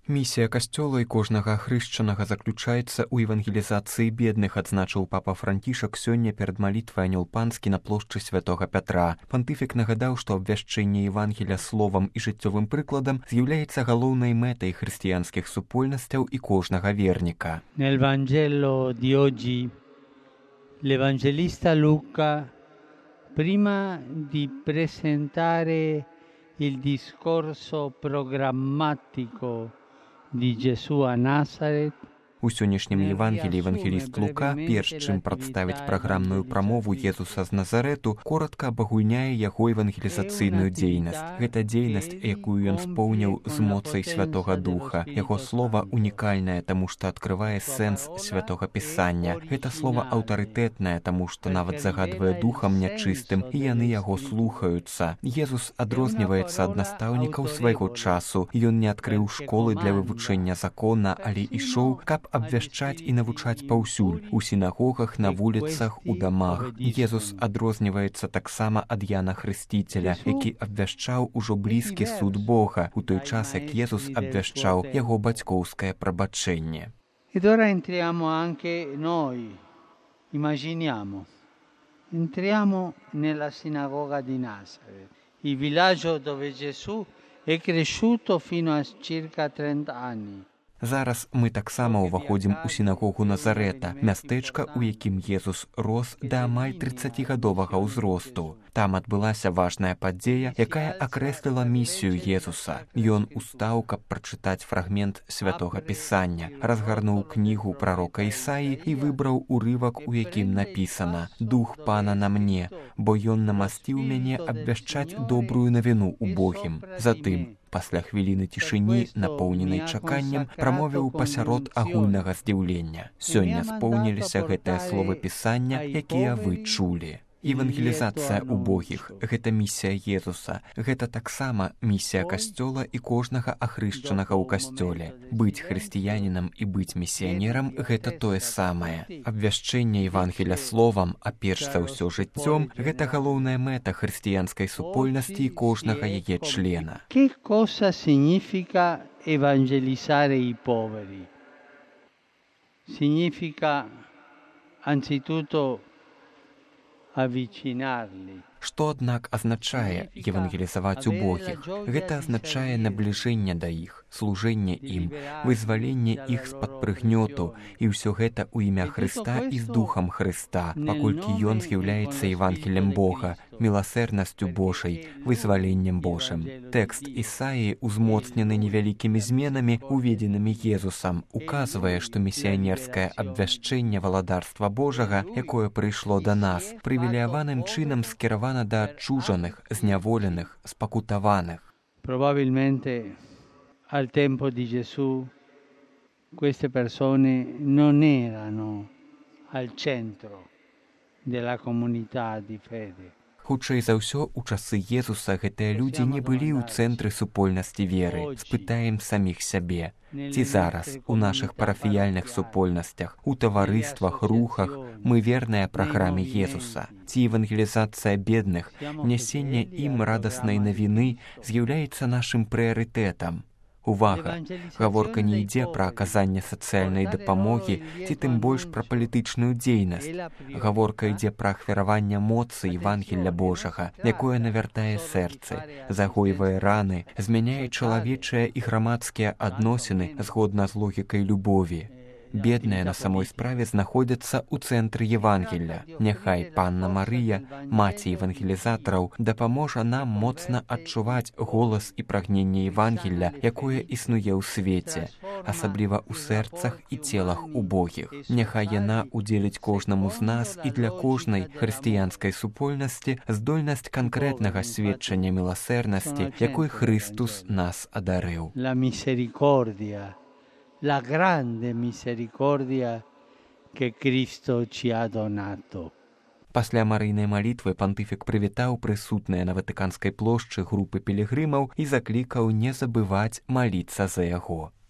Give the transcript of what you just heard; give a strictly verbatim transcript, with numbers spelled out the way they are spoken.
Місія касцёла і кожнага ахрышчанага заключаецца ў евангелізацыі бедных, адзначыў папа Францішак сёння перад малітвай анёл панскі на плошчы святога Пятра. Пантыфік нагадаў, што абвяшчэнне Евангеля словам і жыццёвым прыкладам з'яўляецца галоўнай мэтай хрысціянскіх супольнасцяў і кожнага верніка. Nel Vangelo di oggi l'Evangelista Luca, prima di presentare il discorso programmatico di Gesù a Nazareth, У сённяшнім Евангеліі евангеліст Лука, перш чым прадставіць праграмную прамову Езуса з Назарету, коротка абагульняе яго евангелізацыйную дзейнасць. Гэта дзейнасць, якую ён споўніў з моцай Святога Духа. Яго слова унікальнае, таму што адкрывае сэнс Святога Пісання. Гэта слова аўтарытэтнае, таму што нават загадвае духам нячыстым, і яны яго слухаюцца. Езус адрозніваецца ад настаўнікаў свайго часу. Ён не адкрыў школы для вывучэння закона, але ішоў, каб абвяшчаць і навучаць паўсюль, у сінагогах, на вуліцах, у дамах. Езус адрозніваецца таксама ад Яна Хрысціцеля, які абвяшчаў ужо блізкі суд Бога, у той час, як Езус абвяшчаў яго бацькоўскае прабачэнне. Ed ora entriamo anche noi, immaginiamo, entriamo nella sinagoga di Nazareth, il villaggio dove Gesù è cresciuto fino a circa trenta anni. Зараз мы таксама ўваходзім у сінагогу Назарэта, мястэчка, у якім Езус рос да амаль трыццацігадовага ўзросту. Там адбылася важная падзея, якая акрэсліла місію Езуса. Ён устаў, каб прачытаць фрагмент Святога Пісання, разгарнуў кнігу прарока Ісаі і выбраў урывак, у якім напісана: «Дух Пана на мне, бо ён намасціў мяне абвяшчаць добрую навіну убогім». Затым, пасля хвіліны цішыні, напоўненай чаканнем, прамовіў пасярод агульнага здзіўлення: «Сёння споўніліся гэтыя словы Пісання, якія вы чулі». Евангелізацыя убогіх – гэта місія Езуса. Гэта таксама місія касцёла і кожнага ахрышчанага ў касцёле. Быць хрысціянінам і быць місіянерам – гэта тое самае. Абвяшчэнне Евангеля словам, а перш за ўсё жыццём – гэта галоўная мэта хрысціянскай супольнасці і кожнага яе члена. Che cosa significa evangelizzare i poveri? Significa anzitutto avvicinarli. Што, аднак, азначае евангелізаваць убогіх? Гэта азначае набліжэнне да іх, служэнне ім, вызваленне іх з-пад прыгнёту, і ўсё гэта ў імя Хрыста і з духам Хрыста, паколькі ён з'яўляецца Евангелем Бога, міласэрнасцю Божай, вызваленнем Божым. Тэкст Ісаі, узмоцнены невялікімі зменамі, уведзенымі Езусам, указвае, што місіянерскае абвяшчэнне валадарства Божага, якое прыйшло да нас, прывілеяваным чынам скіравана да адчужаных, зняволеных, спакутаваных. Probabilmente al tempo di Gesù queste persone non erano al centro della comunità di fede. Хутчэй за ўсё, у часы Езуса гэтыя людзі не былі ў цэнтры супольнасці веры. Спытаем саміх сябе. Ці зараз у нашых парафіяльных супольнасцях, у таварыствах, рухах мы верныя праграме Езуса? Ці евангелізацыя бедных, нясенне ім радаснай навіны з'яўляецца нашым прыярытэтам? Увага! Гаворка не ідзе пра аказанне сацыяльнай дапамогі ці тым больш пра палітычную дзейнасць. Гаворка ідзе пра ахвяраванне моцы Евангелля Божага, якое навяртае сэрцы, загойвае раны, змяняе чалавечыя і грамадскія адносіны згодна з логікай любові. Бедныя на самой справе знаходзяцца ў цэнтры Евангелля. Няхай Панна Марыя, маці евангелізатараў, дапаможа нам моцна адчуваць голас і прагненне Евангелля, якое існуе ў свеце, асабліва ў сэрцах і целах убогіх. Няхай яна удзеліць кожнаму з нас і для кожнай хрысціянскай супольнасці здольнасць канкрэтнага сведчання міласэрнасці, якой Хрыстус нас адарыў. La misericordia, la grande misericordia che Cristo ci ha donato. Пасля марыйнай малітвы пантыфік прывітаў прысутныя на Ватыканскай плошчы групы пілігрымаў і заклікаў не забываць маліцца за яго.